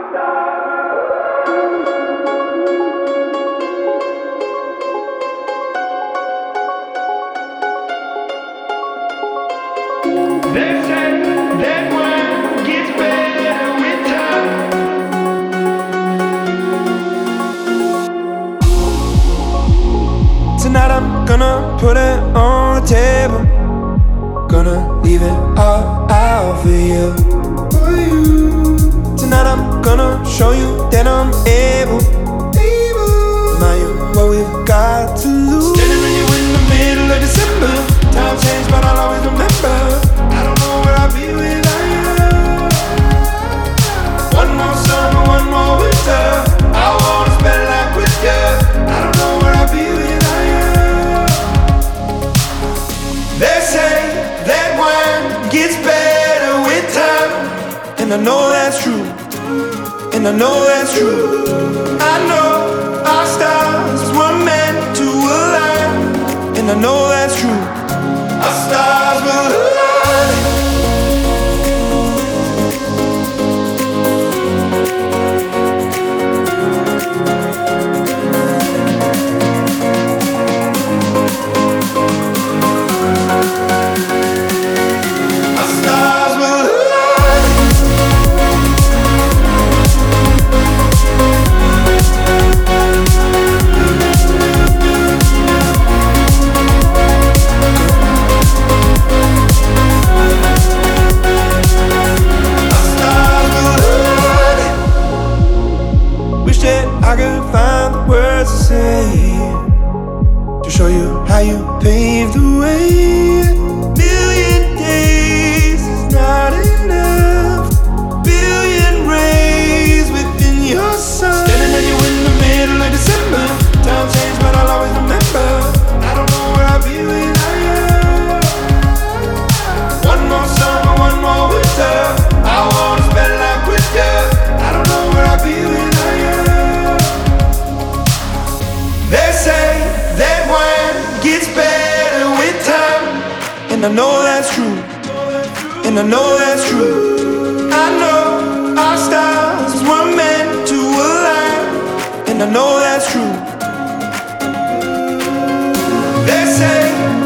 They say that wine gets better with time. Tonight I'm gonna put it on the table. Gonna leave it all out for you. Tonight I'm gonna show you that I'm able. Remind you what we've got to lose. Standing with you in the middle of December. Time changed, but I'll always remember. I don't know where I'll be without you. One more summer, one more winter. I wanna spend life with you. I don't know where I'll be without you. They say that wine gets better with time, and I know that's true. And I know that's true. I know our stars were meant to align, and I know that's true. Our stars will align. Our stars will align. I could find the words to say to show you how you paved the way. Million days is not enough. Billion rays within your sun. Standing at you in the middle of December. Time changed, but I'll always remember. I don't know where I'll be without you. One more summer, one more winter. I wanna spend life with you. I don't know where I'll be without you. They say that wine gets better with time, and I know that's true. And I know that's true. I know our stars were meant to align, and I know that's true. They say